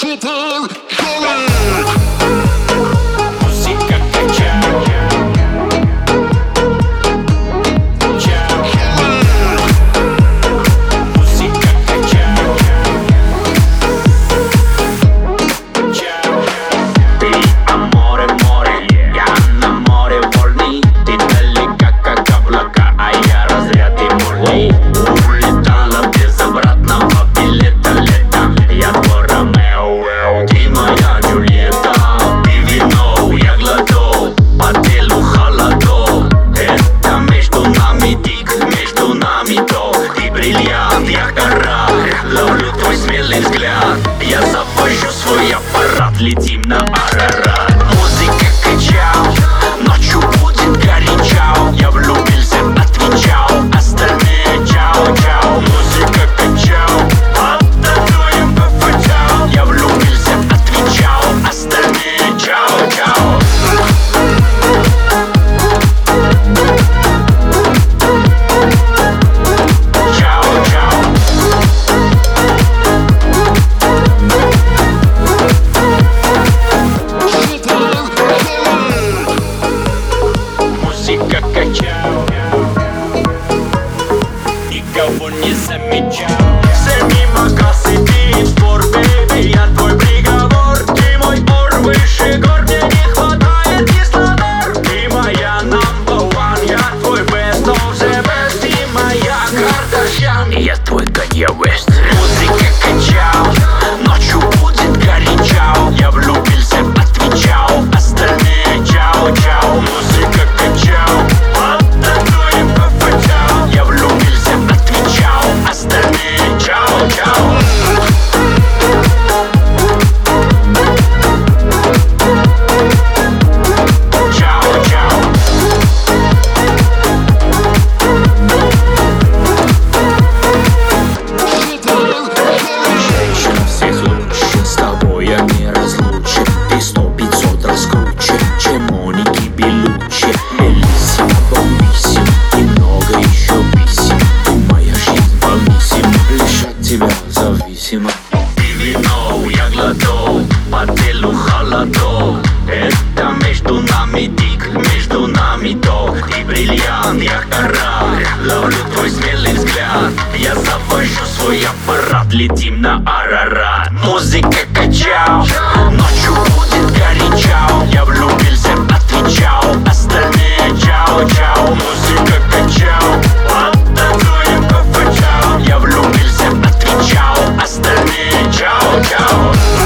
Летим на Арарат. Музыка качал, ночью будет горячо. Я влюбился, отвечал, остальные чау-чау. Музыка качал, оттанцуем по-фатал. Я влюбился, отвечал, остальные чау-чау. Музыка качал, никого не замечал. Все мимо кассы пить спор, бэйби, я твой приговор. Ты мой ор выше гор, мне не хватает кислород. Ты моя number one, я твой best of the best. Ты моя Кардашьян, я твой Канье Уэст. Музыка качал, ночью будет горячо. Я влюбился, отвечал, остальные чау-чау. Музыка качал, оттанцуем по-фатал. Я влюбился, отвечал, остальные чау-чау. Чау-чау. Женщина всех лучше, с тобой я не разлучен. Ты 100-500 раз круче, чем Моники Белуччи. Элиссимо, бомбиссимо, и много еще писем. Ты моя жизнь полнисима, лишь от тебя зависима. Ты вино, я глоток, по телу холодок. Это между нами дик, между нами ток. Ты бриллиант, я кора, ловлю твой смелый взгляд. Я завожу свой аппарат, летим на Арарат. Музыка качал, ночью будет горячо. Я влюбился, отвечал, остальные чау-чау. Музыка качал, оттанцуем по-фатал. Я влюбился, отвечал, остальные чау-чау.